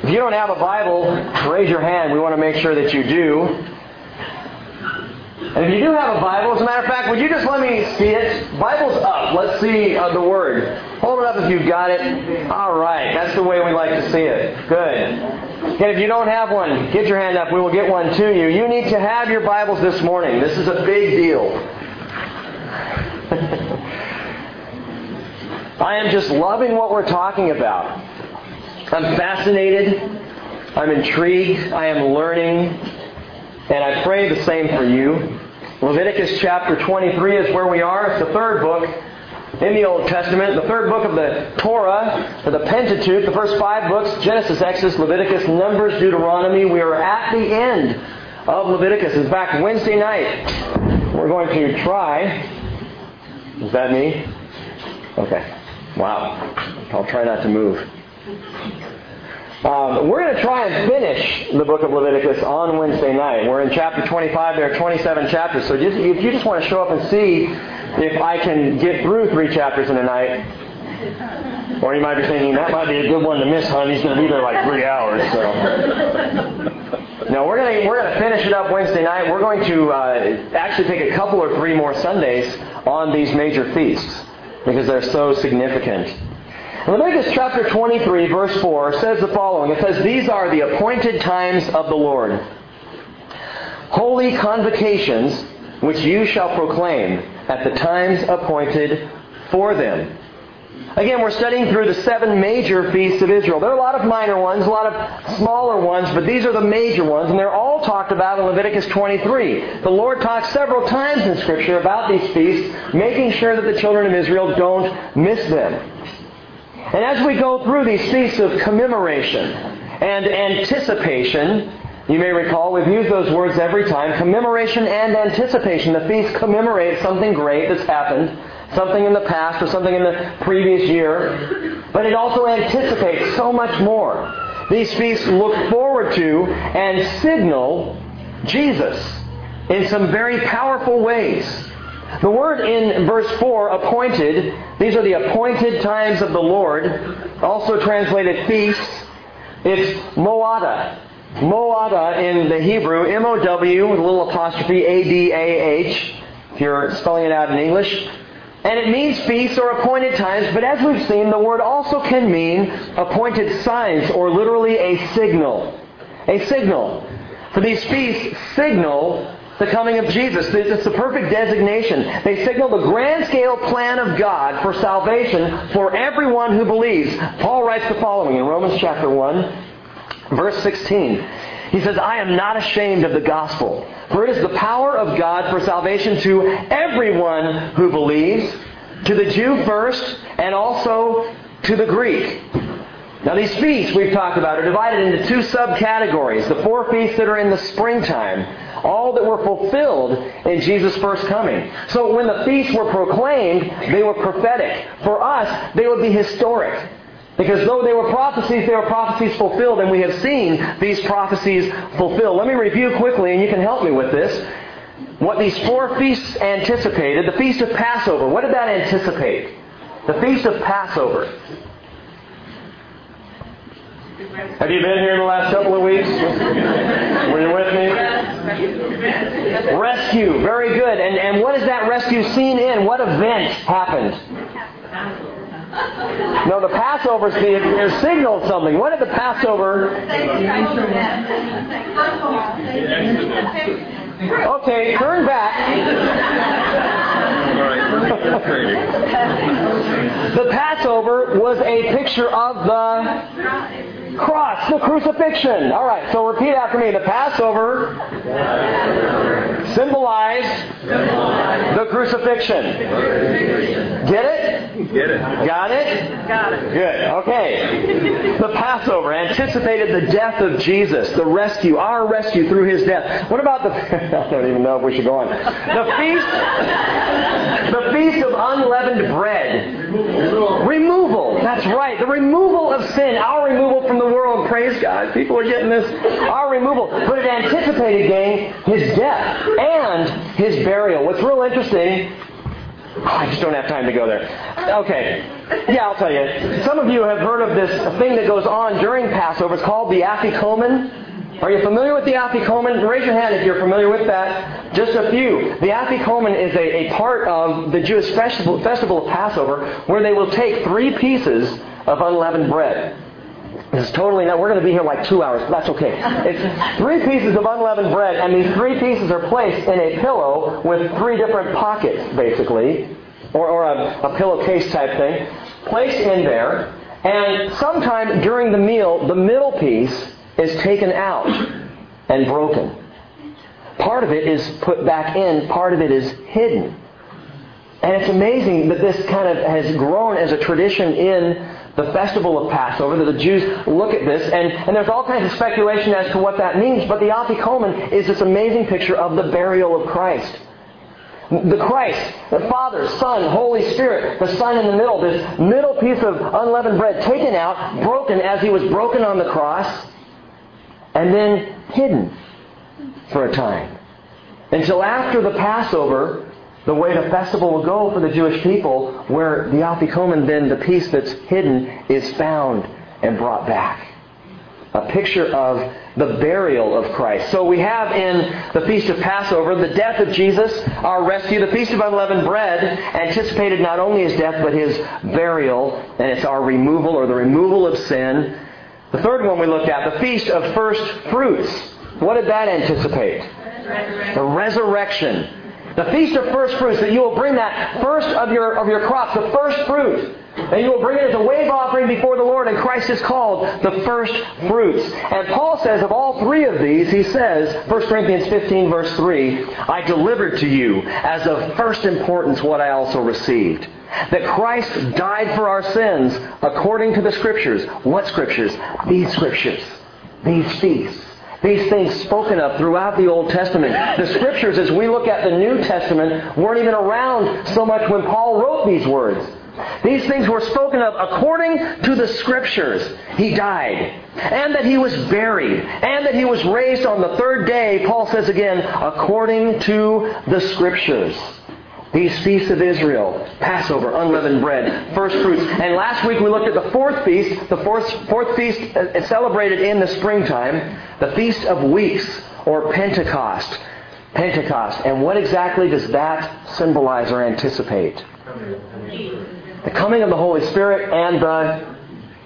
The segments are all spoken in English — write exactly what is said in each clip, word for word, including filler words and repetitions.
If you don't have a Bible, raise your hand. We want to make sure that you do. And if you do have a Bible, as a matter of fact, would you just let me see it? Bible's up. Let's see uh, the Word. Hold it up if you've got it. All right. That's the way we like to see it. Good. And if you don't have one, get your hand up. We will get one to you. You need to have your Bibles this morning. This is a big deal. I am just loving what we're talking about. I'm fascinated. I'm intrigued. I am learning. And I pray the same for you. Leviticus chapter twenty-three is where we are. It's the third book in the Old Testament. The third book of the Torah, or the Pentateuch. The first five books, Genesis, Exodus, Leviticus, Numbers, Deuteronomy. We are at the end of Leviticus. In fact, Wednesday night, we're going to try... Is that me? Okay. Wow. I'll try not to move. Um, we're going to try and finish the book of Leviticus on Wednesday night. We're in chapter twenty-five. There are twenty-seven chapters. So just, if you just want to show up and see if I can get through three chapters in a night. Or you might be thinking, that might be a good one to miss, hon. He's going to be there like three hours. So, no, we're going to we're going to finish it up Wednesday night. We're going to uh, actually take a couple or three more Sundays on these major feasts because they're so significant. Leviticus chapter twenty-three, verse four says the following. It says, "These are the appointed times of the Lord, holy convocations which you shall proclaim at the times appointed for them." Again, we're studying through the seven major feasts of Israel. There are a lot of minor ones, a lot of smaller ones, but these are the major ones, and they're all talked about in Leviticus twenty-three. The Lord talks several times in Scripture about these feasts, making sure that the children of Israel don't miss them. And as we go through these feasts of commemoration and anticipation, you may recall we've used those words every time, commemoration and anticipation. The feast commemorates something great that's happened, something in the past or something in the previous year, but it also anticipates so much more. These feasts look forward to and signal Jesus in some very powerful ways. The word in verse four, appointed, these are the appointed times of the Lord, also translated feasts. It's Moada. Moada in the Hebrew, M O W with a little apostrophe, A D A H, if you're spelling it out in English. And it means feasts or appointed times, but as we've seen, the word also can mean appointed signs, or literally a signal. A signal. For these feasts signal the coming of Jesus. It's the perfect designation. They signal the grand scale plan of God for salvation for everyone who believes. Paul writes the following in Romans chapter one, verse sixteen. He says, "I am not ashamed of the gospel, for it is the power of God for salvation to everyone who believes, to the Jew first, and also to the Greek." Now these feasts we've talked about are divided into two subcategories. The four feasts that are in the springtime, all that were fulfilled in Jesus' first coming. So when the feasts were proclaimed, they were prophetic. For us, they would be historic. Because though they were prophecies, they were prophecies fulfilled, and we have seen these prophecies fulfilled. Let me review quickly, and you can help me with this. What these four feasts anticipated. The Feast of Passover. What did that anticipate? The Feast of Passover. Have you been here in the last couple of weeks? Were you with me? Rescue. Very good. And, and what is that rescue seen in? What event happened? No, the Passover it signaled something. What did the Passover... Okay, turn back. The Passover was a picture of the cross, the crucifixion. All right, so repeat after me. The Passover symbolized the crucifixion. Get it? Get it. Got it? Got it. Good. Okay. The Passover anticipated the death of Jesus, the rescue, our rescue through His death. What about the... I don't even know if we should go on. The feast, the feast of unleavened bread. Removal. That's right. The removal of sin. Our removal from the world. Praise God. People are getting this. Our removal. But it anticipated, gang, His death and His burial. What's real interesting... Oh, I just don't have time to go there. Okay. Yeah, I'll tell you. Some of you have heard of this thing that goes on during Passover. It's called the Afikomen. Are you familiar with the Afikomen? Raise your hand if you're familiar with that. Just a few. The Afikomen is a, a part of the Jewish festival, festival of Passover where they will take three pieces of unleavened bread. This is totally not, we're going to be here like two hours, but that's okay. It's three pieces of unleavened bread, and these three pieces are placed in a pillow with three different pockets, basically, or, or a, a pillowcase type thing, placed in there, and sometime during the meal, the middle piece is taken out and broken. Part of it is put back in, part of it is hidden. And it's amazing that this kind of has grown as a tradition in the festival of Passover, that the Jews look at this, and, and there's all kinds of speculation as to what that means, but the Afikomen is this amazing picture of the burial of Christ. The Christ, the Father, Son, Holy Spirit, the Son in the middle, this middle piece of unleavened bread taken out, broken as He was broken on the cross, and then hidden for a time. Until after the Passover, the way the festival will go for the Jewish people, where the Afikomen, then the piece that's hidden, is found and brought back. A picture of the burial of Christ. So we have in the Feast of Passover the death of Jesus, our rescue, the Feast of Unleavened Bread, anticipated not only His death but His burial, and it's our removal or the removal of sin. The third one we looked at, the Feast of First Fruits. What did that anticipate? Resurrection. The resurrection. The Feast of First Fruits, that you will bring that first of your of your crops, the first fruit, and you will bring it as a wave offering before the Lord, and Christ is called the first fruits. And Paul says of all three of these, he says, First Corinthians fifteen verse three, I delivered to you as of first importance what I also received. That Christ died for our sins according to the Scriptures. What Scriptures? These Scriptures. These feasts. These things spoken of throughout the Old Testament. The Scriptures, as we look at the New Testament, weren't even around so much when Paul wrote these words. These things were spoken of according to the Scriptures. He died, and that He was buried, and that He was raised on the third day, Paul says again, according to the Scriptures. These feasts of Israel, Passover, unleavened bread, first fruits. And last week we looked at the fourth feast. The fourth, fourth feast is celebrated in the springtime. The Feast of Weeks, or Pentecost. Pentecost. And what exactly does that symbolize or anticipate? The coming of the Holy Spirit and the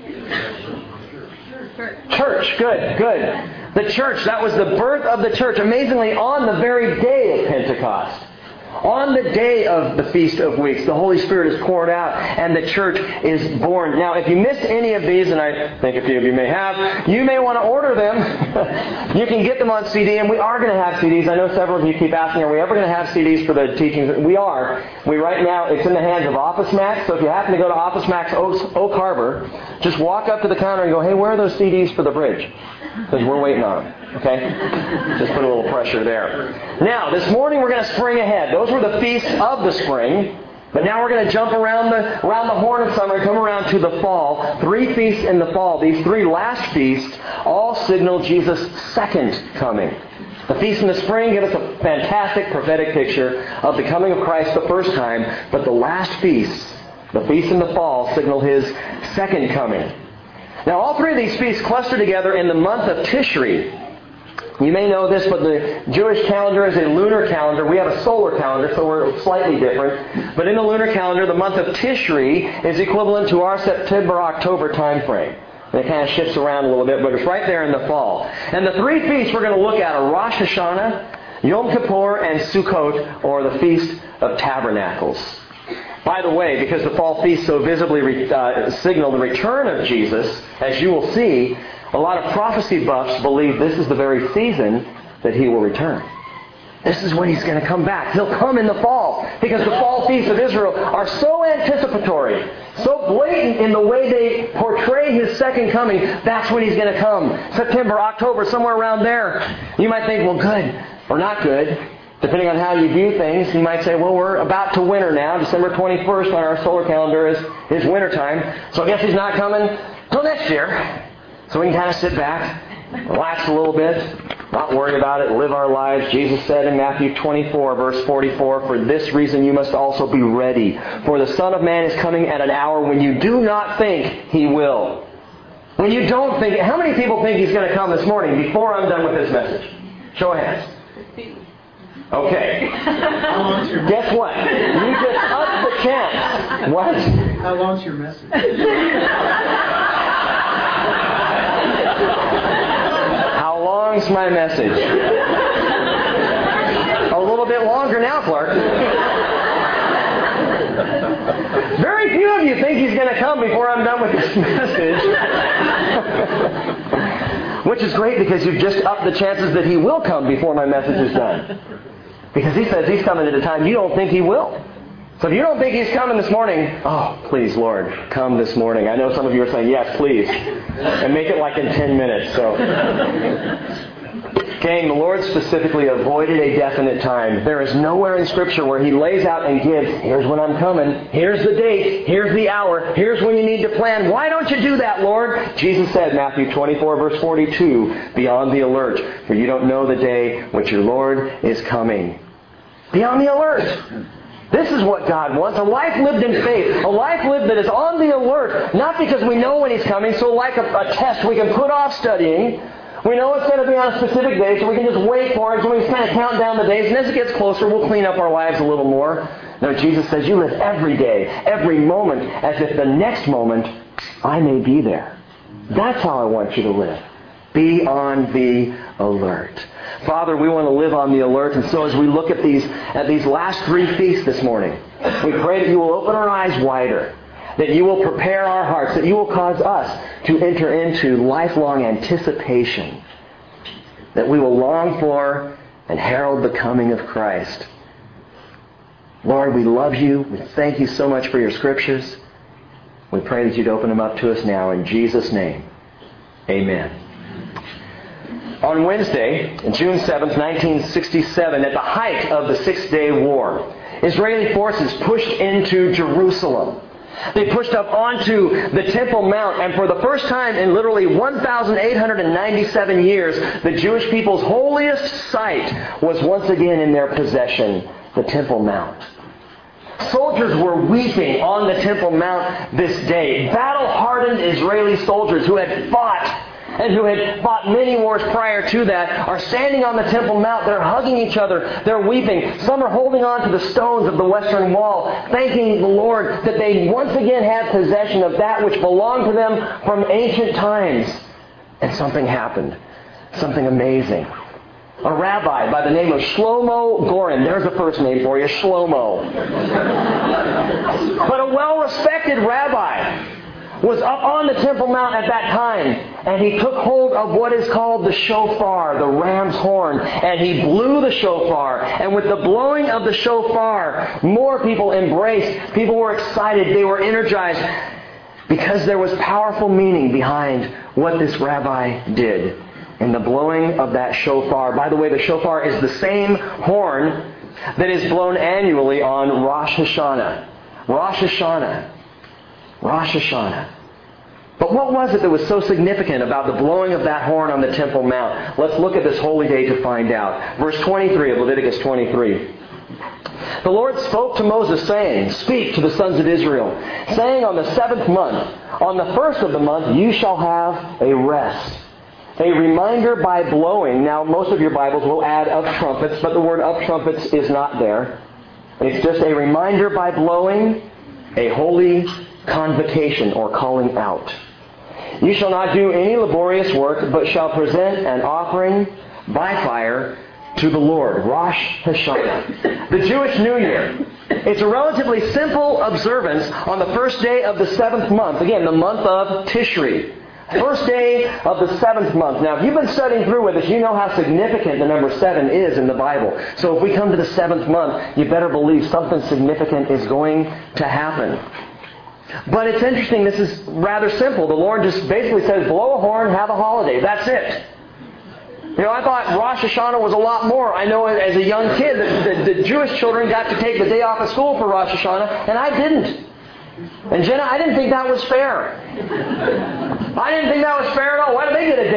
church. Good, good. The church. That was the birth of the church. Amazingly, on the very day of Pentecost. On the day of the Feast of Weeks, the Holy Spirit is poured out and the church is born. Now, if you missed any of these, and I think a few of you may have, you may want to order them. You can get them on C D, and we are going to have C Ds. I know several of you keep asking, are we ever going to have C Ds for the teachings? We are. We right now, it's in the hands of Office Max, so if you happen to go to Office Max Oak, Oak Harbor, just walk up to the counter and go, hey, where are those C Ds for the bridge? Because we're waiting on them. Okay? Just put a little pressure there. Now, this morning we're going to spring ahead. Those were the feasts of the spring. But now we're going to jump around the around the horn of summer and come around to the fall. Three feasts in the fall. These three last feasts all signal Jesus' second coming. The feasts in the spring give us a fantastic prophetic picture of the coming of Christ the first time. But the last feasts, the feasts in the fall, signal His second coming. Now, all three of these feasts cluster together in the month of Tishri. You may know this, but the Jewish calendar is a lunar calendar. We have a solar calendar, so we're slightly different. But in the lunar calendar, the month of Tishri is equivalent to our September-October time frame. And it kind of shifts around a little bit, but it's right there in the fall. And the three feasts we're going to look at are Rosh Hashanah, Yom Kippur, and Sukkot, or the Feast of Tabernacles. By the way, because the fall feasts so visibly re, uh, signal the return of Jesus, as you will see, a lot of prophecy buffs believe this is the very season that He will return. This is when He's going to come back. He'll come in the fall, because the fall feasts of Israel are so anticipatory, so blatant in the way they portray His second coming. That's when He's going to come. September, October, somewhere around there. You might think, well, good or not good. Depending on how you view things, you might say, well, we're about to winter now. December twenty-first on our solar calendar is, is winter time. So I guess He's not coming till next year. So we can kind of sit back, relax a little bit. not worry about it, live our lives. Jesus said in Matthew twenty-four, verse forty-four, "For this reason you must also be ready. For the Son of Man is coming at an hour when you do not think He will." When you don't think, how many people think He's going to come this morning before I'm done with this message? Show of hands. Okay. Guess what? You just upped the chance. What? How long's your message? How long's my message? A little bit longer now, Clark. Very few of you think He's going to come before I'm done with this message. Which is great because you've just upped the chances that He will come before my message is done. Because He says He's coming at a time you don't think He will. So if you don't think He's coming this morning, oh, please, Lord, come this morning. I know some of you are saying, yes, please. And make it like in ten minutes. So, gang, the Lord specifically avoided a definite time. There is nowhere in Scripture where He lays out and gives, here's when I'm coming, here's the date, here's the hour, here's when you need to plan. Why don't you do that, Lord? Jesus said, Matthew twenty-four, verse forty-two, "Be on the alert, for you don't know the day which your Lord is coming." Be on the alert. This is what God wants. A life lived in faith. A life lived that is on the alert. Not because we know when He's coming, so like a, a test we can put off studying. We know it's going to be on a specific day, so we can just wait for it, so we can kind of count down the days, and as it gets closer, we'll clean up our lives a little more. No, Jesus says you live every day, every moment, as if the next moment I may be there. That's how I want you to live. Be on the alert. Father, we want to live on the alert, and so as we look at these at these last three feasts this morning, we pray that you will open our eyes wider, that you will prepare our hearts, that you will cause us to enter into lifelong anticipation, that we will long for and herald the coming of Christ. Lord, we love you. We thank you so much for your Scriptures. We pray that you'd open them up to us now in Jesus' name. Amen. On Wednesday, June seventh, nineteen sixty-seven, at the height of the Six-Day War, Israeli forces pushed into Jerusalem. They pushed up onto the Temple Mount, and for the first time in literally one thousand eight hundred ninety-seven years, the Jewish people's holiest site was once again in their possession, the Temple Mount. Soldiers were weeping on the Temple Mount this day. Battle-hardened Israeli soldiers who had fought and who had fought many wars prior to that are standing on the Temple Mount. They're hugging each other. They're weeping. Some are holding on to the stones of the Western Wall, thanking the Lord that they once again had possession of that which belonged to them from ancient times. And something happened. Something amazing. A rabbi by the name of Shlomo Goren. There's a first name for you, Shlomo. But a well-respected rabbi was up on the Temple Mount at that time, and he took hold of what is called the shofar, the ram's horn, and he blew the shofar. And with the blowing of the shofar, more people embraced. People were excited. They were energized because there was powerful meaning behind what this rabbi did in the blowing of that shofar. By the way, the shofar is the same horn that is blown annually on Rosh Hashanah. Rosh Hashanah. Rosh Hashanah. But what was it that was so significant about the blowing of that horn on the Temple Mount? Let's look at this holy day to find out. Verse twenty-three of Leviticus twenty-three. The Lord spoke to Moses, saying, "Speak to the sons of Israel, saying, on the seventh month, on the first of the month, you shall have a rest. A reminder by blowing." Now, most of your Bibles will add of trumpets, but the word of trumpets is not there. It's just a reminder by blowing, a holy convocation or calling out. "You shall not do any laborious work, but shall present an offering by fire to the Lord." Rosh Hashanah. The Jewish New Year. It's a relatively simple observance on the first day of the seventh month. Again, the month of Tishri. First day of the seventh month. Now, if you've been studying through with us, you know how significant the number seven is in the Bible. So if we come to the seventh month, you better believe something significant is going to happen. But it's interesting, this is rather simple. The Lord just basically says, blow a horn, have a holiday. That's it. You know, I thought Rosh Hashanah was a lot more. I know as a young kid, the, the, the Jewish children got to take the day off of school for Rosh Hashanah, and I didn't. And Jenna, I didn't think that was fair. I didn't think that was fair at all. Why do they get a day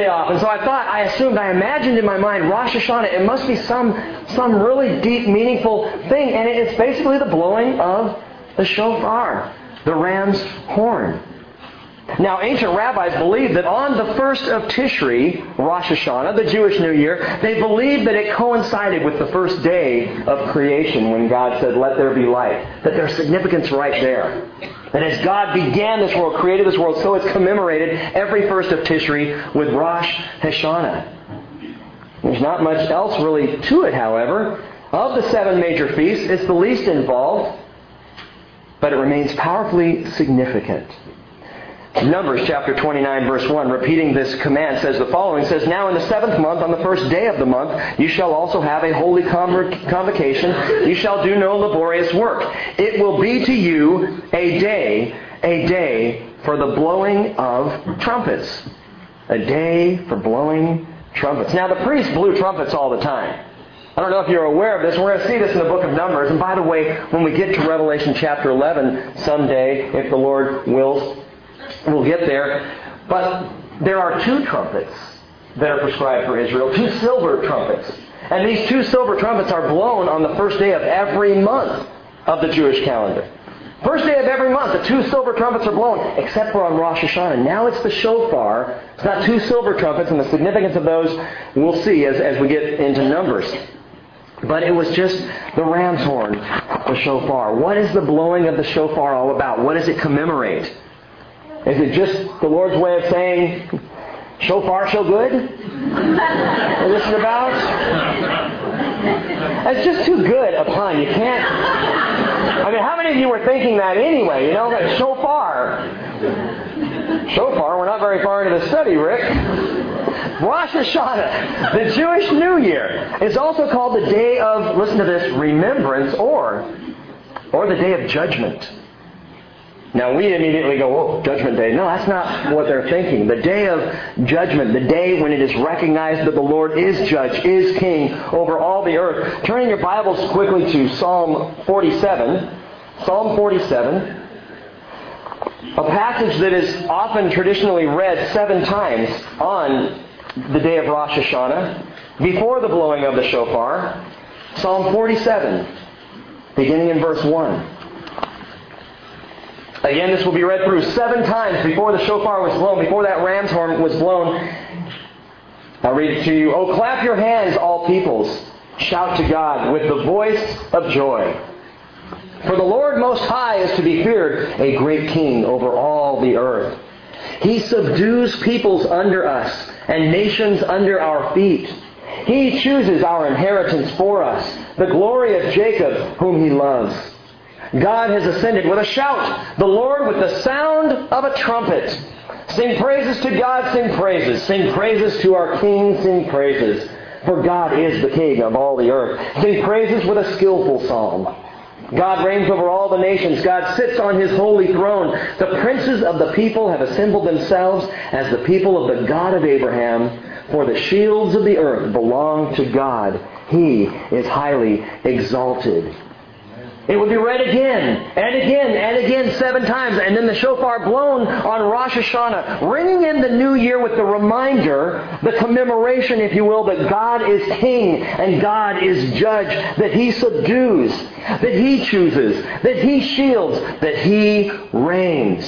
day off. And so I thought, I assumed, I imagined in my mind, Rosh Hashanah, it must be some, some really deep, meaningful thing. And it's basically the blowing of the shofar, the ram's horn. Now, ancient rabbis believed that on the first of Tishri, Rosh Hashanah, the Jewish New Year, they believed that it coincided with the first day of creation when God said, let there be light. That there's significance right there. And as God began this world, created this world, so it's commemorated every first of Tishri with Rosh Hashanah. There's not much else really to it, however. Of the seven major feasts, it's the least involved, but it remains powerfully significant. Numbers chapter twenty-nine, verse one, repeating this command, says the following, says, now in the seventh month, on the first day of the month, you shall also have a holy convocation. You shall do no laborious work. It will be to you a day, a day for the blowing of trumpets. A day for blowing trumpets. Now the priests blew trumpets all the time. I don't know if you're aware of this. We're going to see this in the book of Numbers. And by the way, when we get to Revelation chapter eleven someday, if the Lord wills, we'll get there. But there are two trumpets that are prescribed for Israel. Two silver trumpets. And these two silver trumpets are blown on the first day of every month of the Jewish calendar. First day of every month, the two silver trumpets are blown, except for on Rosh Hashanah. Now it's the shofar. It's not two silver trumpets, and the significance of those we'll see as, as we get into Numbers. But it was just the ram's horn, the shofar. What is the blowing of the shofar all about? What does it commemorate? Is it just the Lord's way of saying, shofar so good? Is this about? It's just too good a pun. You can't... I mean, how many of you were thinking that anyway? You know, that shofar. Shofar, we're not very far into the study, Rick. Rosh Hashanah, the Jewish New Year, is also called the day of, listen to this, remembrance or, or the day of judgment. Now we immediately go, oh, Judgment Day. No, that's not what they're thinking. The day of judgment, the day when it is recognized that the Lord is judge, is king over all the earth. Turning your Bibles quickly to Psalm forty-seven. Psalm forty-seven. A passage that is often traditionally read seven times on the day of Rosh Hashanah, before the blowing of the shofar. Psalm forty-seven, beginning in verse one. Again, this will be read through seven times before the shofar was blown, before that ram's horn was blown. I'll read it to you. Oh, clap your hands, all peoples. Shout to God with the voice of joy. For the Lord Most High is to be feared, a great king over all the earth. He subdues peoples under us and nations under our feet. He chooses our inheritance for us, the glory of Jacob, whom He loves. God has ascended with a shout, the Lord with the sound of a trumpet. Sing praises to God, sing praises. Sing praises to our King, sing praises. For God is the King of all the earth. Sing praises with a skillful psalm. God reigns over all the nations. God sits on His holy throne. The princes of the people have assembled themselves as the people of the God of Abraham. For the shields of the earth belong to God. He is highly exalted. It would be read again and again and again seven times, and then the shofar blown on Rosh Hashanah, ringing in the new year with the reminder, the commemoration, if you will, that God is King and God is Judge, that He subdues, that He chooses, that He shields, that He reigns.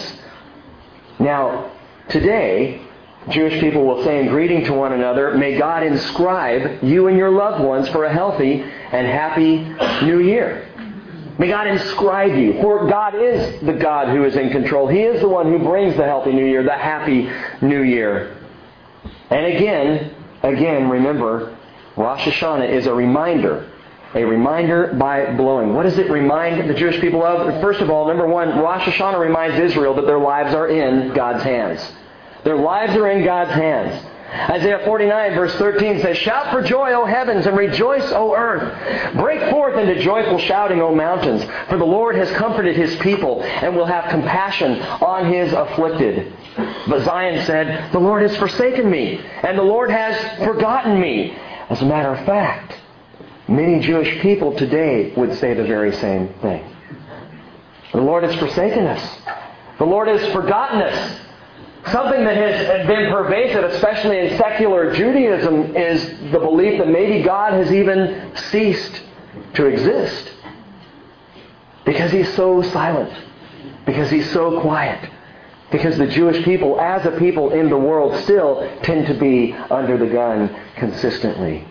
Now, today, Jewish people will say in greeting to one another, may God inscribe you and your loved ones for a healthy and happy new year. May God inscribe you, for God is the God who is in control. He is the one who brings the healthy new year, the happy new year. And again, again, remember, Rosh Hashanah is a reminder. A reminder by blowing. What does it remind the Jewish people of? First of all, number one, Rosh Hashanah reminds Israel that their lives are in God's hands. Their lives are in God's hands. Isaiah forty-nine verse thirteen says, shout for joy, O heavens, and rejoice, O earth. Break forth into joyful shouting, O mountains. For the Lord has comforted His people and will have compassion on His afflicted. But Zion said, the Lord has forsaken me, and the Lord has forgotten me. As a matter of fact, many Jewish people today would say the very same thing. The Lord has forsaken us. The Lord has forgotten us. Something that has been pervasive, especially in secular Judaism, is the belief that maybe God has even ceased to exist. Because He's so silent. Because He's so quiet. Because the Jewish people, as a people in the world, still tend to be under the gun consistently.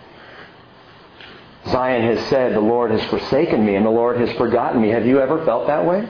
Zion has said, the Lord has forsaken me and the Lord has forgotten me. Have you ever felt that way?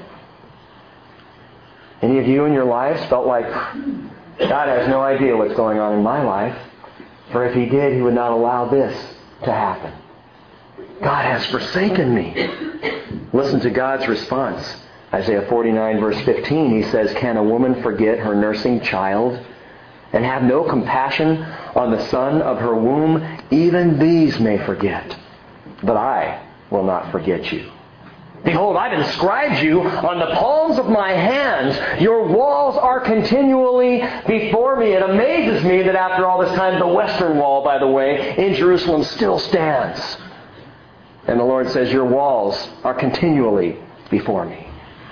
Any of you in your lives felt like, God has no idea what's going on in my life, for if He did, He would not allow this to happen. God has forsaken me. Listen to God's response. Isaiah forty-nine verse fifteen, He says, can a woman forget her nursing child and have no compassion on the son of her womb? Even these may forget, but I will not forget you. Behold, I've inscribed you on the palms of my hands. Your walls are continually before me. It amazes me that after all this time, the Western Wall, by the way, in Jerusalem still stands. And the Lord says, your walls are continually before me.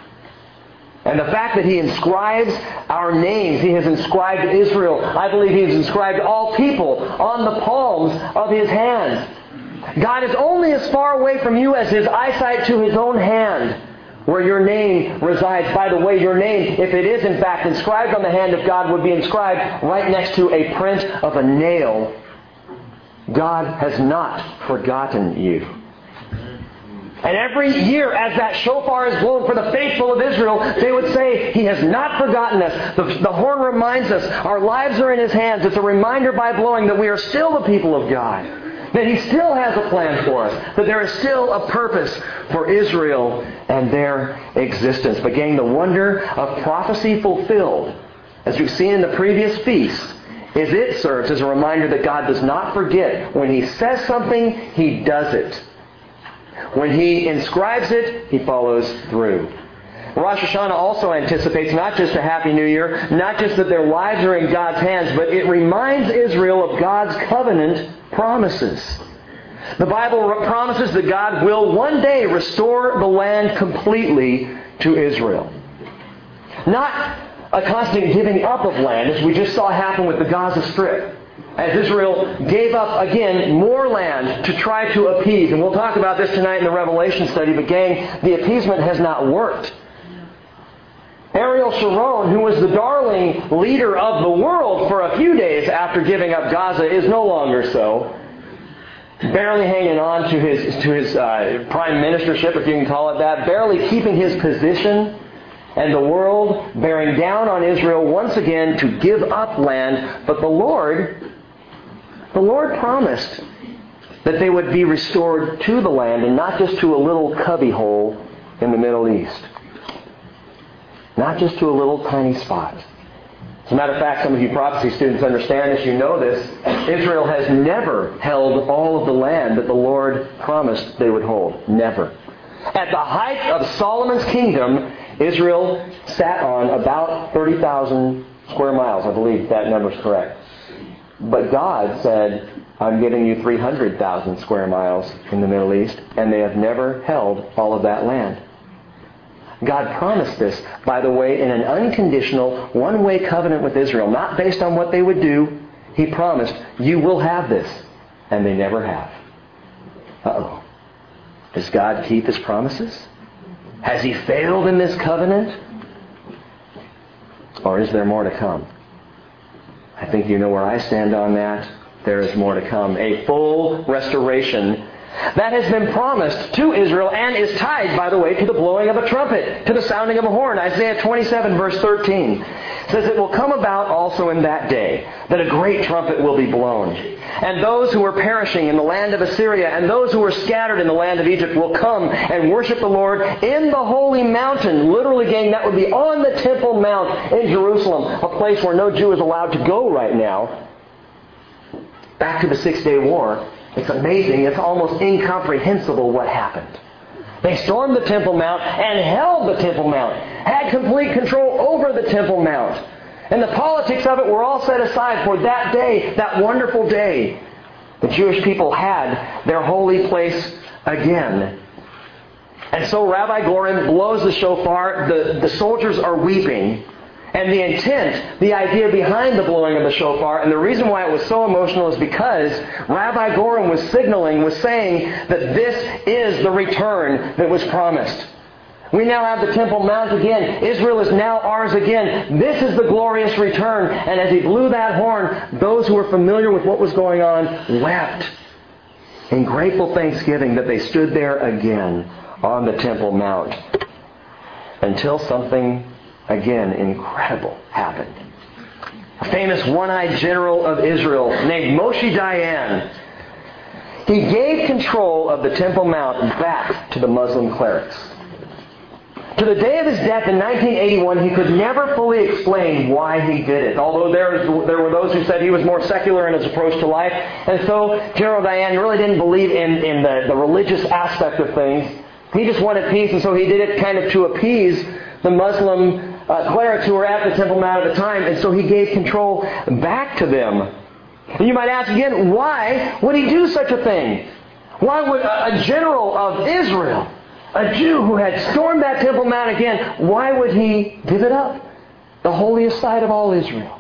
And the fact that He inscribes our names, He has inscribed Israel, I believe He has inscribed all people on the palms of His hands. God is only as far away from you as His eyesight to His own hand, where your name resides. By the way, your name, if it is in fact inscribed on the hand of God, would be inscribed right next to a print of a nail. God has not forgotten you. And every year as that shofar is blown for the faithful of Israel, they would say, He has not forgotten us. The, the horn reminds us our lives are in His hands. It's a reminder by blowing that we are still the people of God. That He still has a plan for us. That there is still a purpose for Israel and their existence. But gang, the wonder of prophecy fulfilled, as we've seen in the previous feast, is it serves as a reminder that God does not forget. When He says something, He does it. When He inscribes it, He follows through. Rosh Hashanah also anticipates not just a Happy New Year, not just that their lives are in God's hands, but it reminds Israel of God's covenant promises. The Bible promises that God will one day restore the land completely to Israel. Not a constant giving up of land, as we just saw happen with the Gaza Strip. As Israel gave up, again, more land to try to appease. And we'll talk about this tonight in the Revelation study, but gang, the appeasement has not worked. Ariel Sharon, who was the darling leader of the world for a few days after giving up Gaza, is no longer so. Barely hanging on to his, to his uh, prime ministership, if you can call it that. Barely keeping his position. And the world bearing down on Israel once again to give up land. But the Lord... The Lord promised that they would be restored to the land and not just to a little cubbyhole in the Middle East. Not just to a little tiny spot. As a matter of fact, some of you prophecy students understand this, you know this. Israel has never held all of the land that the Lord promised they would hold. Never. At the height of Solomon's kingdom, Israel sat on about thirty thousand square miles. I believe that number is correct. But God said, I'm giving you three hundred thousand square miles in the Middle East, and they have never held all of that land. God promised this, by the way, in an unconditional, one-way covenant with Israel, not based on what they would do. He promised, you will have this, and they never have. Uh-oh. Does God keep His promises? Has He failed in this covenant? Or is there more to come? I think you know where I stand on that. There is more to come. A full restoration that has been promised to Israel and is tied, by the way, to the blowing of a trumpet, to the sounding of a horn. Isaiah twenty-seven verse thirteen says, it will come about also in that day that a great trumpet will be blown. And those who are perishing in the land of Assyria and those who are scattered in the land of Egypt will come and worship the Lord in the holy mountain. Literally, gang, that would be on the Temple Mount in Jerusalem, a place where no Jew is allowed to go right now. Back to the Six-Day War. It's amazing. It's almost incomprehensible what happened. They stormed the Temple Mount and held the Temple Mount. Had complete control over the Temple Mount. And the politics of it were all set aside for that day, that wonderful day. The Jewish people had their holy place again. And so Rabbi Goren blows the shofar. The, the soldiers are weeping. And the intent, the idea behind the blowing of the shofar, and the reason why it was so emotional is because Rabbi Goren was signaling, was saying that this is the return that was promised. We now have the Temple Mount again. Israel is now ours again. This is the glorious return. And as he blew that horn, those who were familiar with what was going on wept in grateful thanksgiving that they stood there again on the Temple Mount until something, again, incredible happened. A famous one-eyed general of Israel named Moshe Dayan, he gave control of the Temple Mount back to the Muslim clerics. To the day of his death in nineteen eighty-one, he could never fully explain why he did it. Although there, there were those who said he was more secular in his approach to life. And so General Dayan really didn't believe in, in the, the religious aspect of things. He just wanted peace, and so he did it kind of to appease the Muslim uh, clerics who were at the Temple Mount at the time. And so he gave control back to them. And you might ask again, why would he do such a thing? Why would a, a general of Israel, a Jew who had stormed that Temple Mount again, why would he give it up? The holiest site of all Israel.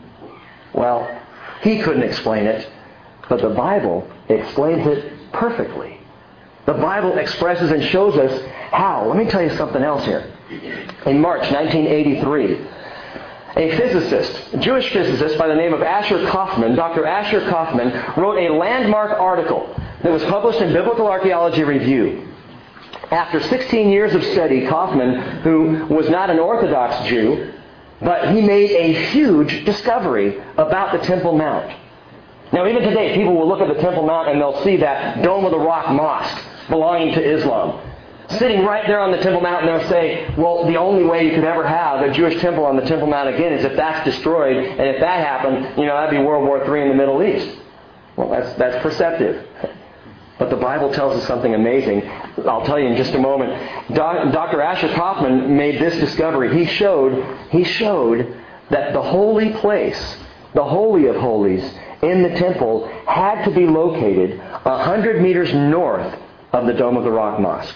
Well, he couldn't explain it, but the Bible explains it perfectly. The Bible expresses and shows us how. Let me tell you something else here. In March nineteen eighty-three, a physicist, a Jewish physicist by the name of Asher Kaufman, Doctor Asher Kaufman, wrote a landmark article that was published in Biblical Archaeology Review. After sixteen years of study, Kaufman, who was not an Orthodox Jew, but he made a huge discovery about the Temple Mount. Now, even today, people will look at the Temple Mount and they'll see that Dome of the Rock mosque belonging to Islam sitting right there on the Temple Mount, and they'll say, well, the only way you could ever have a Jewish temple on the Temple Mount again is if that's destroyed, and if that happened, you know, that'd be World War Three in the Middle East. Well, that's that's perceptive. But the Bible tells us something amazing. I'll tell you in just a moment. Doctor Asher Kaufman made this discovery. He showed, he showed that the holy place, the Holy of Holies in the temple, had to be located one hundred meters north of the Dome of the Rock Mosque.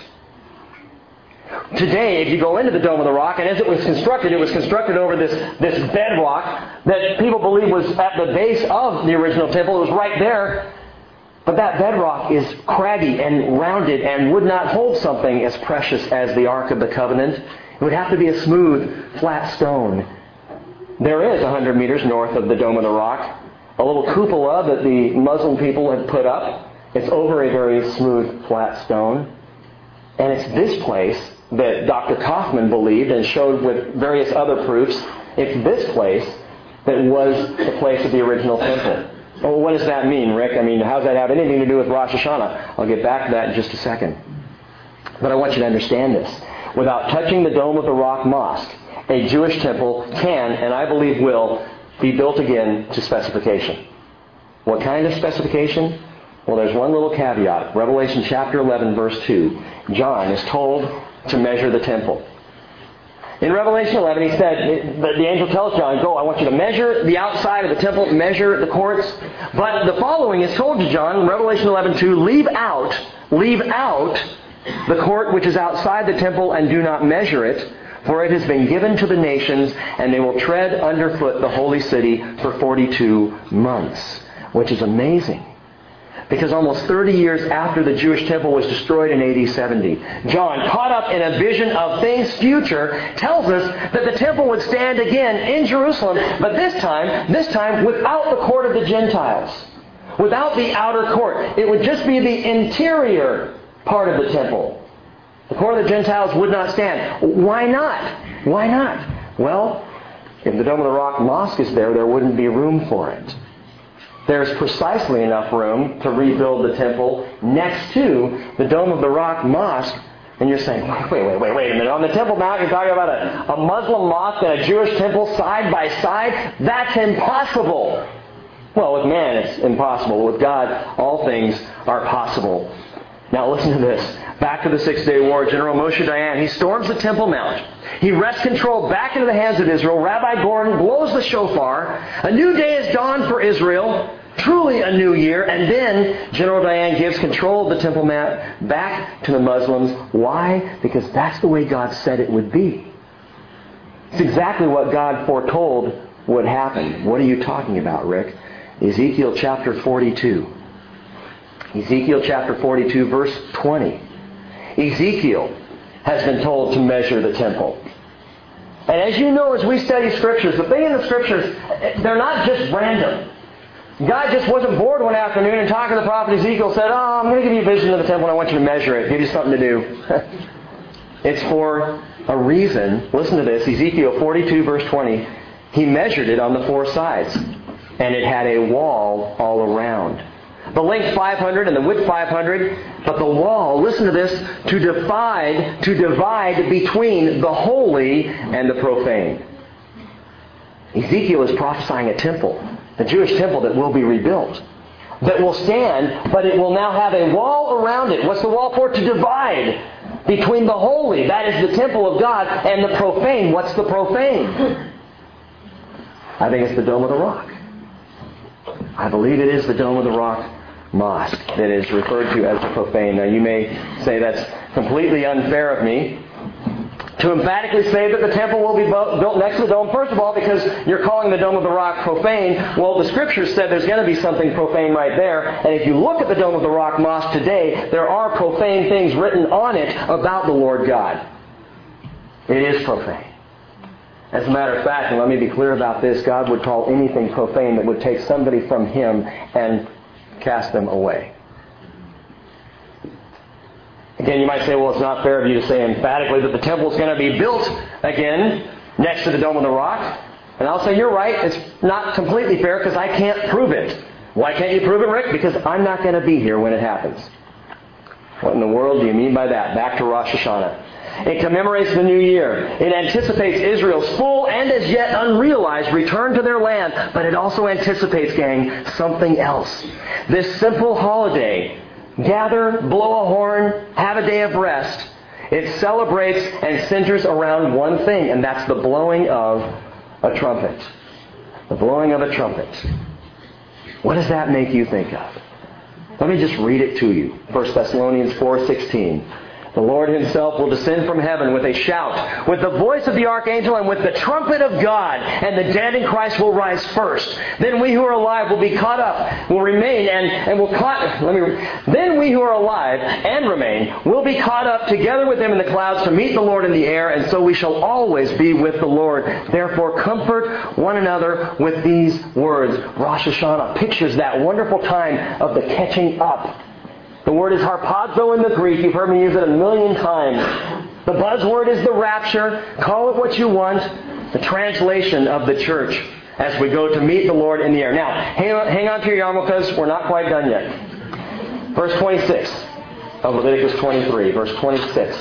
Today, if you go into the Dome of the Rock, and as it was constructed, it was constructed over this, this bedrock that people believe was at the base of the original temple. It was right there. But that bedrock is craggy and rounded and would not hold something as precious as the Ark of the Covenant. It would have to be a smooth, flat stone. There is one hundred meters north of the Dome of the Rock a little cupola that the Muslim people have put up. It's over a very smooth, flat stone. And it's this place that Doctor Kaufman believed and showed with various other proofs. It's this place that was the place of the original temple. Well, what does that mean, Rick? I mean, how does that have anything to do with Rosh Hashanah? I'll get back to that in just a second. But I want you to understand this. Without touching the Dome of the Rock Mosque, a Jewish temple can, and I believe will, be built again to specification. What kind of specification? Well, there's one little caveat. Revelation chapter eleven, verse two. John is told to measure the temple. In Revelation eleven, he said, the angel tells John, go, I want you to measure the outside of the temple, measure the courts. But the following is told to John in Revelation eleven two, leave out, leave out the court which is outside the temple and do not measure it, for it has been given to the nations, and they will tread underfoot the holy city for forty-two months. Which is amazing. Because almost thirty years after the Jewish temple was destroyed in A D seventy, John, caught up in a vision of things future, tells us that the temple would stand again in Jerusalem, but this time, this time without the court of the Gentiles. Without the outer court. It would just be the interior part of the temple. The court of the Gentiles would not stand. Why not? Why not? Well, if the Dome of the Rock Mosque is there, there wouldn't be room for it. There's precisely enough room to rebuild the temple next to the Dome of the Rock Mosque. And you're saying, wait, wait, wait, wait a minute. On the Temple Mount, you're talking about a, a Muslim mosque and a Jewish temple side by side? That's impossible. Well, with man, it's impossible. With God, all things are possible. Now listen to this. Back to the Six-Day War, General Moshe Dayan, he storms the Temple Mount. He wrests control back into the hands of Israel. Rabbi Goren blows the shofar. A new day is dawned for Israel. Truly a new year. And then General Dayan gives control of the Temple Mount back to the Muslims. Why? Because that's the way God said it would be. It's exactly what God foretold would happen. What are you talking about, Rick? Ezekiel chapter forty-two. Ezekiel chapter forty-two, verse twenty. Ezekiel has been told to measure the temple. And as you know, as we study Scriptures, the thing in the Scriptures, they're not just random. God just wasn't bored one afternoon and talking to the prophet Ezekiel said, oh, I'm going to give you a vision of the temple and I want you to measure it. Give you something to do. It's for a reason. Listen to this. Ezekiel forty-two, verse twenty. He measured it on the four sides. And it had a wall all around. The length five hundred and the width five hundred. But the wall, listen to this, to divide, to divide between the holy and the profane. Ezekiel is prophesying a temple. The Jewish temple that will be rebuilt. That will stand, but it will now have a wall around it. What's the wall for? To divide between the holy, that is the temple of God, and the profane. What's the profane? I think it's the Dome of the Rock. I believe it is the Dome of the Rock Mosque that is referred to as the profane. Now you may say that's completely unfair of me to emphatically say that the temple will be built next to the dome. First of all, because you're calling the Dome of the Rock profane. Well, the Scriptures said there's going to be something profane right there. And if you look at the Dome of the Rock Mosque today, there are profane things written on it about the Lord God. It is profane. As a matter of fact, and let me be clear about this, God would call anything profane that would take somebody from Him and cast them away. Again, you might say, well, it's not fair of you to say emphatically that the temple is going to be built again next to the Dome of the Rock. And I'll say, you're right, it's not completely fair because I can't prove it. Why can't you prove it, Rick? Because I'm not going to be here when it happens. What in the world do you mean by that? Back to Rosh Hashanah. It commemorates the new year. It anticipates Israel's full and as yet unrealized return to their land. But it also anticipates, gang, something else. This simple holiday, gather, blow a horn, have a day of rest. It celebrates and centers around one thing, and that's the blowing of a trumpet. The blowing of a trumpet. What does that make you think of? Let me just read it to you. First Thessalonians four sixteen. The Lord Himself will descend from heaven with a shout, with the voice of the archangel, and with the trumpet of God, and the dead in Christ will rise first. Then we who are alive will be caught up, will remain, and, and will caught. Let me. Then we who are alive and remain will be caught up together with them in the clouds to meet the Lord in the air, and so we shall always be with the Lord. Therefore, comfort one another with these words. Rosh Hashanah pictures that wonderful time of the catching up. The word is harpazo in the Greek. You've heard me use it a million times. The buzzword is the rapture. Call it what you want. The translation of the church as we go to meet the Lord in the air. Now, hang on, hang on to your yarmulkes. We're not quite done yet. Verse twenty-six of Leviticus twenty-three. Verse twenty-six.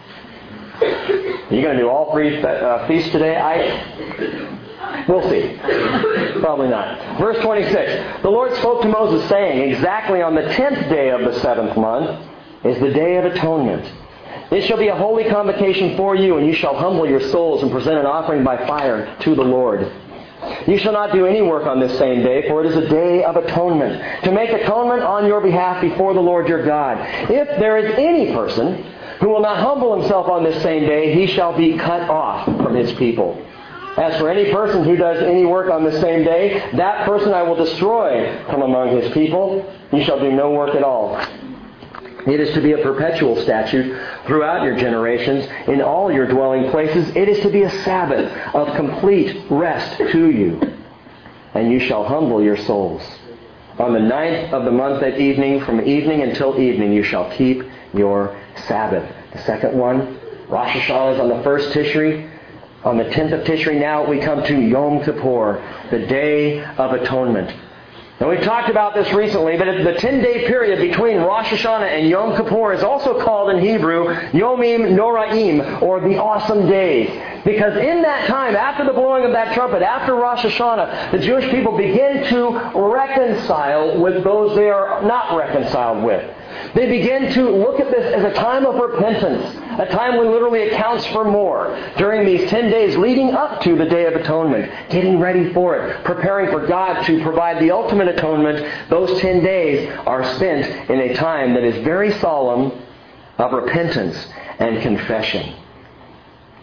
Are you going to do all three uh, feasts today? I... We'll see. Probably not. Verse twenty-six. The Lord spoke to Moses, saying, exactly on the tenth day of the seventh month is the Day of Atonement. It shall be a holy convocation for you, and you shall humble your souls and present an offering by fire to the Lord. You shall not do any work on this same day, for it is a day of atonement, to make atonement on your behalf before the Lord your God. If there is any person who will not humble himself on this same day, he shall be cut off from his people. As for any person who does any work on the same day, that person I will destroy from among his people. You shall do no work at all. It is to be a perpetual statute throughout your generations, in all your dwelling places. It is to be a Sabbath of complete rest to you. And you shall humble your souls. On the ninth of the month at evening, from evening until evening, you shall keep your Sabbath. The second one, Rosh Hashanah is on the first Tishri. On the tenth of Tishri now we come to Yom Kippur, the Day of Atonement. Now we've talked about this recently, but the ten-day period between Rosh Hashanah and Yom Kippur is also called in Hebrew Yomim Noraim, or the awesome days. Because in that time, after the blowing of that trumpet, after Rosh Hashanah, the Jewish people begin to reconcile with those they are not reconciled with. They begin to look at this as a time of repentance, a time when literally it counts for more. During these ten days leading up to the Day of Atonement, getting ready for it, preparing for God to provide the ultimate atonement, those ten days are spent in a time that is very solemn of repentance and confession.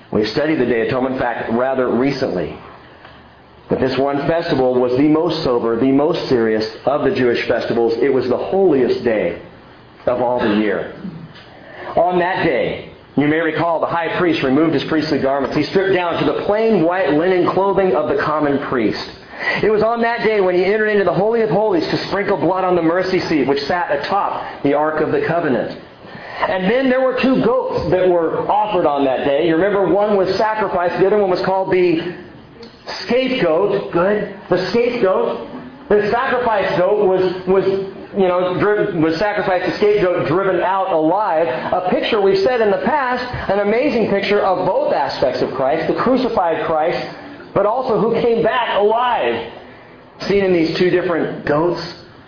We've studied the Day of Atonement, in fact, rather recently. But this one festival was the most sober, the most serious of the Jewish festivals. It was the holiest day of all the year. On that day, you may recall the high priest removed his priestly garments. He stripped down to the plain white linen clothing of the common priest. It was on that day when he entered into the Holy of Holies to sprinkle blood on the mercy seat which sat atop the Ark of the Covenant. And then there were two goats that were offered on that day. You remember one was sacrificed, the other one was called the scapegoat. Good. The scapegoat. The sacrifice goat was, was you know, driven, was sacrificed, the scapegoat driven out alive. A picture we've said in the past, an amazing picture of both aspects of Christ, the crucified Christ, but also who came back alive, seen in these two different goats.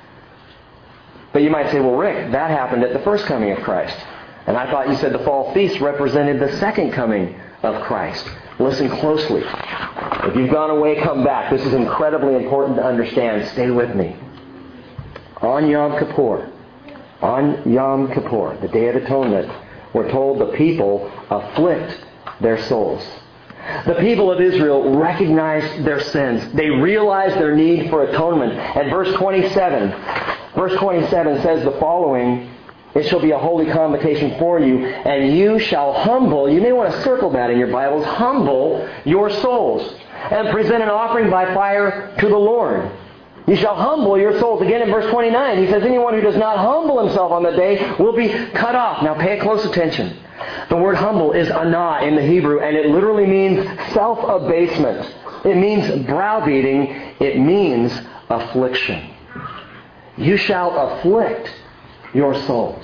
But you might say, well, Rick, that happened at the first coming of Christ. And I thought you said the fall feast represented the second coming of Christ. Listen closely. If you've gone away, come back. This is incredibly important to understand. Stay with me. On Yom Kippur, on Yom Kippur, the Day of Atonement, we're told the people afflict their souls. The people of Israel recognized their sins. They realized their need for atonement. And verse twenty-seven, verse twenty-seven says the following: "It shall be a holy convocation for you, and you shall humble," you may want to circle that in your Bibles, "humble your souls, and present an offering by fire to the Lord." You shall humble your souls. Again in verse twenty-nine, he says, anyone who does not humble himself on the day will be cut off. Now pay close attention. The word humble is anah in the Hebrew, and it literally means self-abasement. It means browbeating. It means affliction. You shall afflict your souls.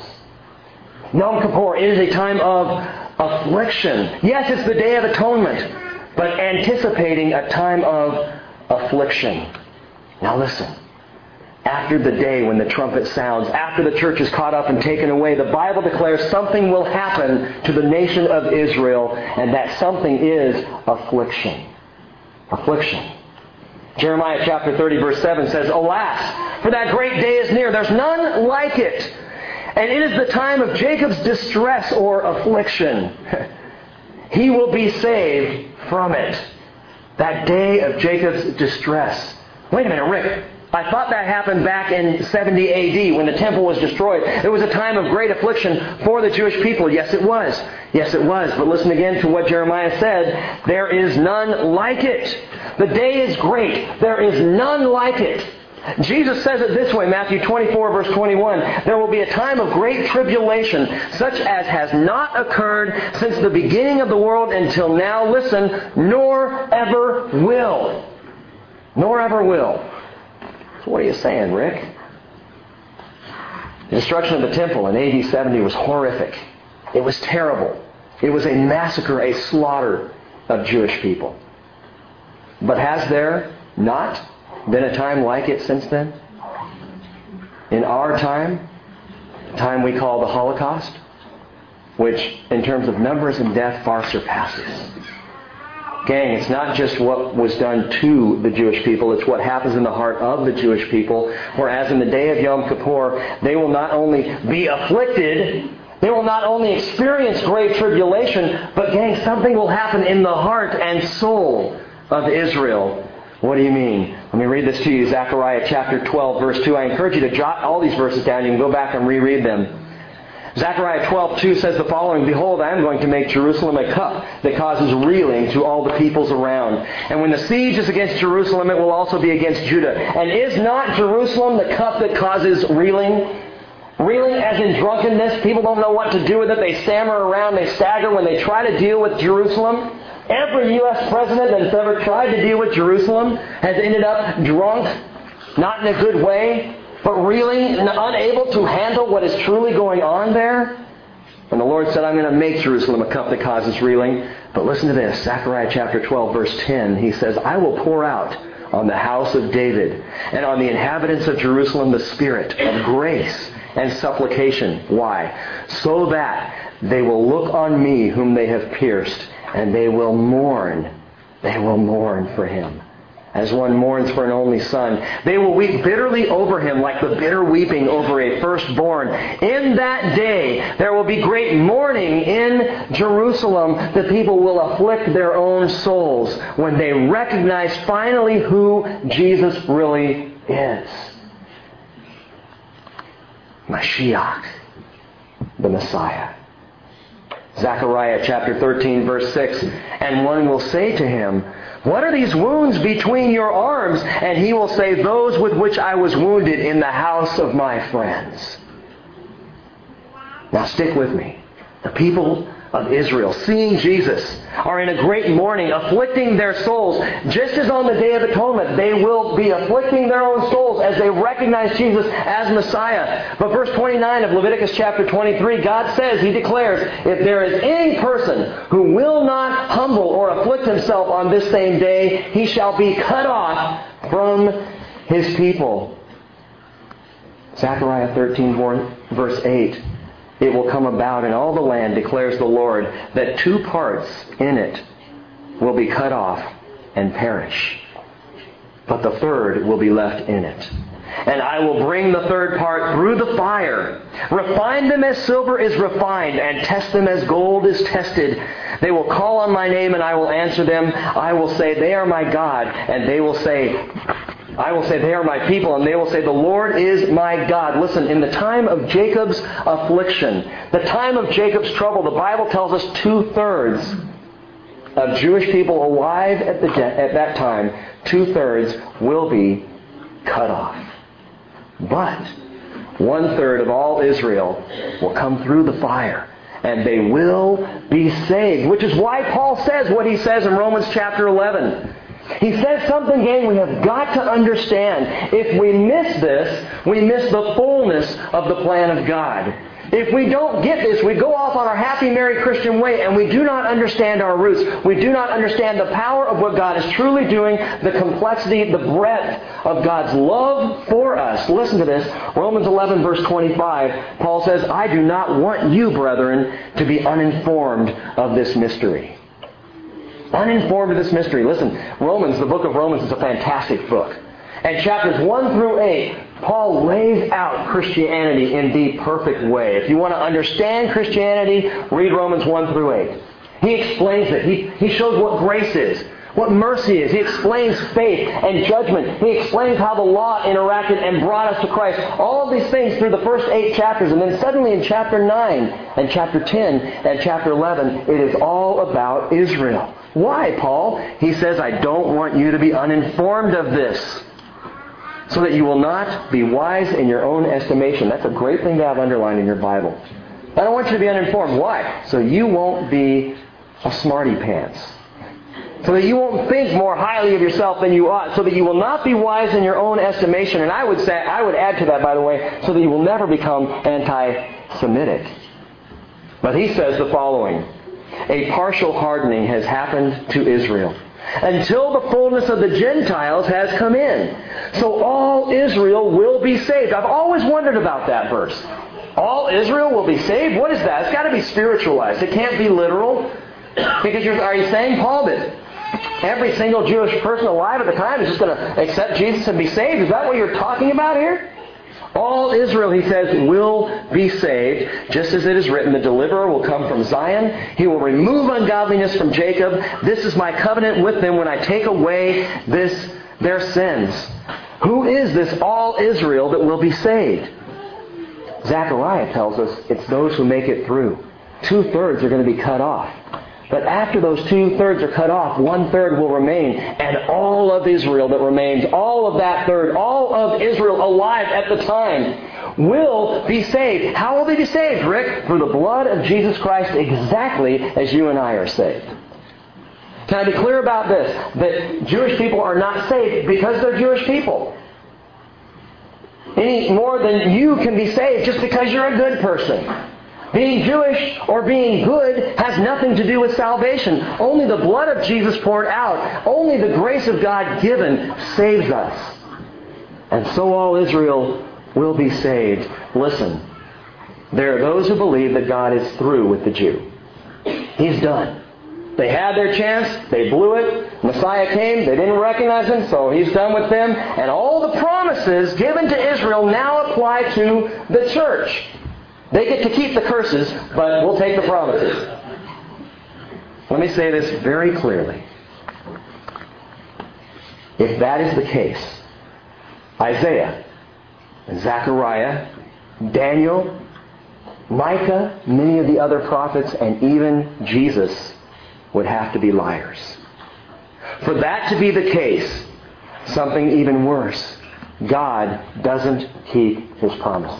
Yom Kippur is a time of affliction. Yes, it's the Day of Atonement, but anticipating a time of affliction. Now listen. After the day when the trumpet sounds, after the church is caught up and taken away, the Bible declares something will happen to the nation of Israel, and that something is affliction. Affliction. Jeremiah chapter thirty verse seven says, "Alas, for that great day is near. There's none like it. And it is the time of Jacob's distress or affliction. He will be saved from it." That day of Jacob's distress. Wait a minute, Rick. I thought that happened back in seventy A D when the temple was destroyed. It was a time of great affliction for the Jewish people. Yes, it was. Yes, it was. But listen again to what Jeremiah said. There is none like it. The day is great. There is none like it. Jesus says it this way, Matthew twenty-four, verse twenty-one. There will be a time of great tribulation, such as has not occurred since the beginning of the world until now. Listen, nor ever will. Nor ever will. So what are you saying, Rick? The destruction of the temple in A D seventy was horrific. It was terrible. It was a massacre, a slaughter of Jewish people. But has there not been a time like it since then? In our time, the time we call the Holocaust, which in terms of numbers and death far surpasses. Gang, it's not just what was done to the Jewish people, it's what happens in the heart of the Jewish people. Whereas in the day of Yom Kippur, they will not only be afflicted, they will not only experience great tribulation, but gang, something will happen in the heart and soul of Israel. What do you mean? Let me read this to you. Zechariah chapter twelve, verse two. I encourage you to jot all these verses down. You can go back and reread them. Zechariah twelve two says the following: "Behold, I am going to make Jerusalem a cup that causes reeling to all the peoples around. And when the siege is against Jerusalem, it will also be against Judah. And is not Jerusalem the cup that causes reeling?" Reeling as in drunkenness. People don't know what to do with it. They stammer around. They stagger when they try to deal with Jerusalem. Every U S president that has ever tried to deal with Jerusalem has ended up drunk, not in a good way, but reeling and unable to handle what is truly going on there. And the Lord said, "I'm going to make Jerusalem a cup that causes reeling." But listen to this, Zechariah chapter twelve, verse ten. He says, "I will pour out on the house of David and on the inhabitants of Jerusalem the spirit of grace and supplication." Why? "So that they will look on me whom they have pierced, and they will mourn." They will mourn for him. as one mourns for an only son. They will weep bitterly over him like the bitter weeping over a firstborn. In that day there will be great mourning in Jerusalem. The people will afflict their own souls when they recognize finally who Jesus really is. Mashiach, the Messiah. Zechariah chapter thirteen verse six, and one will say to him, what are these wounds between your arms? And he will say, those with which I was wounded in the house of my friends. Now stick with me. The people of Israel, seeing Jesus, are in a great mourning, afflicting their souls. Just as on the Day of Atonement, they will be afflicting their own souls as they recognize Jesus as Messiah. But verse twenty-nine of Leviticus chapter twenty-three, God says, He declares, if there is any person who will not humble or afflict himself on this same day, he shall be cut off from his people. Zechariah thirteen verse eight. It will come about in all the land, declares the Lord, that two parts in it will be cut off and perish, but the third will be left in it. And I will bring the third part through the fire, refine them as silver is refined, and test them as gold is tested. They will call on my name, and I will answer them. I will say, they are my God, and they will say, I will say, they are my people, and they will say, the Lord is my God. Listen, in the time of Jacob's affliction, the time of Jacob's trouble, the Bible tells us two-thirds of Jewish people alive at, the de- at that time, two-thirds will be cut off. But one-third of all Israel will come through the fire, and they will be saved, which is why Paul says what he says in Romans chapter eleven. He says something, gang, we have got to understand. If we miss this, we miss the fullness of the plan of God. If we don't get this, we go off on our happy, merry Christian way, and we do not understand our roots. We do not understand the power of what God is truly doing, the complexity, the breadth of God's love for us. Listen to this. Romans eleven, verse twenty-five, Paul says, I do not want you, brethren, to be uninformed of this mystery. Uninformed of this mystery. Listen, Romans, the book of Romans is a fantastic book. And chapters one through eight, Paul lays out Christianity in the perfect way. If you want to understand Christianity, read Romans one through eight. He explains it. He, he shows what grace is, what mercy is. He explains faith and judgment. He explains how the law interacted and brought us to Christ. All of these things through the first eight chapters. And then suddenly in chapter nine and chapter ten and chapter eleven, it is all about Israel. Why, Paul? He says, I don't want you to be uninformed of this, so that you will not be wise in your own estimation. That's a great thing to have underlined in your Bible. I don't want you to be uninformed. Why? So you won't be a smarty pants. So that you won't think more highly of yourself than you ought. So that you will not be wise in your own estimation. And I would say, I would add to that, by the way, so that you will never become anti-Semitic. But he says the following. A partial hardening has happened to Israel, until the fullness of the Gentiles has come in. So all Israel will be saved. I've always wondered about that verse. All Israel will be saved? What is that? It's got to be spiritualized. It can't be literal. Because you're, are you saying, Paul, that every single Jewish person alive at the time is just going to accept Jesus and be saved? Is that what you're talking about here? All Israel, he says, will be saved, just as it is written, the deliverer will come from Zion. He will remove ungodliness from Jacob. This is my covenant with them when I take away this their sins. Who is this all Israel that will be saved? Zechariah tells us it's those who make it through. Two-thirds are going to be cut off. But after those two-thirds are cut off, one-third will remain. And all of Israel that remains, all of that third, all of Israel alive at the time, will be saved. How will they be saved, Rick? Through the blood of Jesus Christ, exactly as you and I are saved. Can I be clear about this? That Jewish people are not saved because they're Jewish people. Any more than you can be saved just because you're a good person. Being Jewish or being good has nothing to do with salvation. Only the blood of Jesus poured out, only the grace of God given saves us. And so all Israel will be saved. Listen, there are those who believe that God is through with the Jew. He's done. They had their chance. They blew it. Messiah came. They didn't recognize him, so he's done with them. And all the promises given to Israel now apply to the church. They get to keep the curses, but we'll take the promises. Let me say this very clearly. If that is the case, Isaiah, Zechariah, Daniel, Micah, many of the other prophets, and even Jesus would have to be liars. For that to be the case, something even worse, God doesn't keep His promises.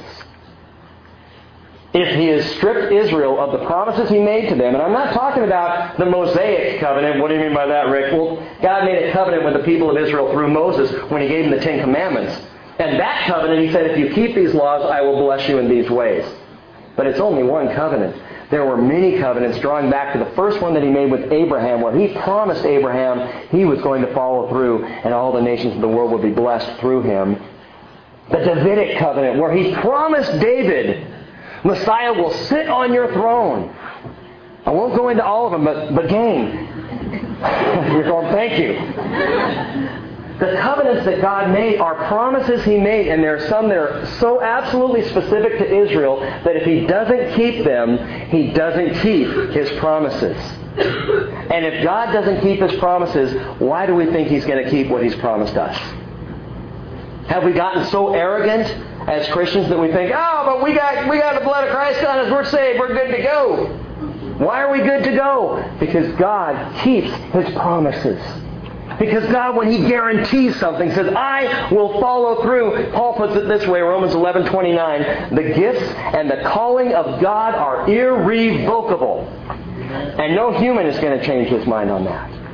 If He has stripped Israel of the promises He made to them, and I'm not talking about the Mosaic covenant. What do you mean by that, Rick? Well, God made a covenant with the people of Israel through Moses when He gave them the Ten Commandments. And that covenant, He said, if you keep these laws, I will bless you in these ways. But it's only one covenant. There were many covenants drawing back to the first one that He made with Abraham, where He promised Abraham He was going to follow through and all the nations of the world would be blessed through him. The Davidic covenant, where He promised David, Messiah will sit on your throne. I won't go into all of them, but, but gang, you're going, thank you. The covenants that God made are promises He made, and there are some that are so absolutely specific to Israel that if He doesn't keep them, He doesn't keep His promises. And if God doesn't keep His promises, why do we think He's going to keep what He's promised us? Have we gotten so arrogant as Christians that we think, oh, but we got we got the blood of Christ on us, we're saved, we're good to go. Why are we good to go? Because God keeps His promises. Because God, when He guarantees something, says, I will follow through. Paul puts it this way, Romans eleven twenty-nine, the gifts and the calling of God are irrevocable. And no human is going to change his mind on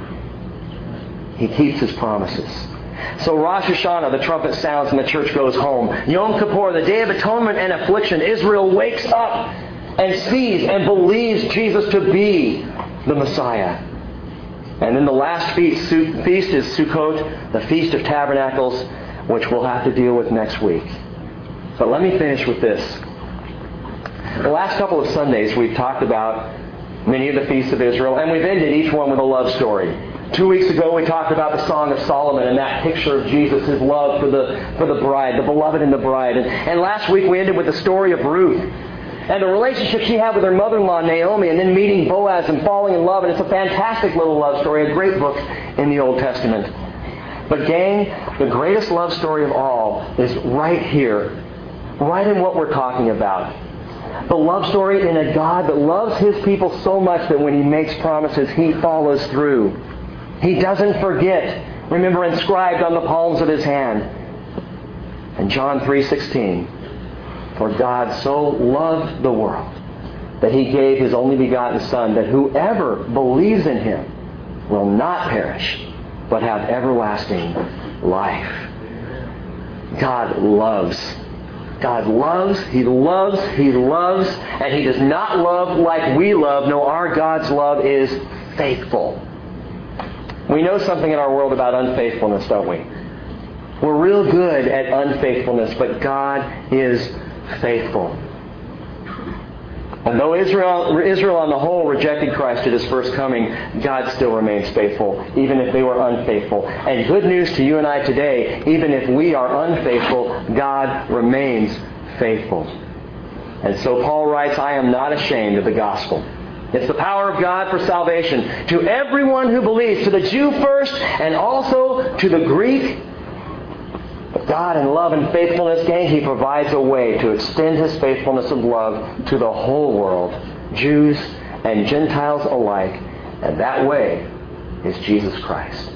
that. He keeps His promises. So Rosh Hashanah, the trumpet sounds and the church goes home. Yom Kippur, the Day of Atonement and Affliction, Israel wakes up and sees and believes Jesus to be the Messiah. And then the last feast, feast is Sukkot, the Feast of Tabernacles, which we'll have to deal with next week. But let me finish with this. The last couple of Sundays we've talked about many of the feasts of Israel, and we've ended each one with a love story. Two weeks ago we talked about the Song of Solomon and that picture of Jesus, His love for the for the bride, the beloved and the bride. And, and last week we ended with the story of Ruth and the relationship she had with her mother-in-law, Naomi, and then meeting Boaz and falling in love. And it's a fantastic little love story, a great book in the Old Testament. But gang, the greatest love story of all is right here, right in what we're talking about. The love story in a God that loves His people so much that when He makes promises, He follows through. He doesn't forget. Remember, inscribed on the palms of His hand. And John three sixteen, for God so loved the world that He gave His only begotten Son, that whoever believes in Him will not perish, but have everlasting life. God loves. God loves, He loves, He loves, and He does not love like we love. No, our God's love is faithful. We know something in our world about unfaithfulness, don't we? We're real good at unfaithfulness, but God is faithful. And though Israel, Israel on the whole rejected Christ at His first coming, God still remains faithful, even if they were unfaithful. And good news to you and I today, even if we are unfaithful, God remains faithful. And so Paul writes, I am not ashamed of the gospel. It's the power of God for salvation to everyone who believes, to the Jew first and also to the Greek. But God in love and faithfulness, gang, He provides a way to extend His faithfulness of love to the whole world, Jews and Gentiles alike. And that way is Jesus Christ.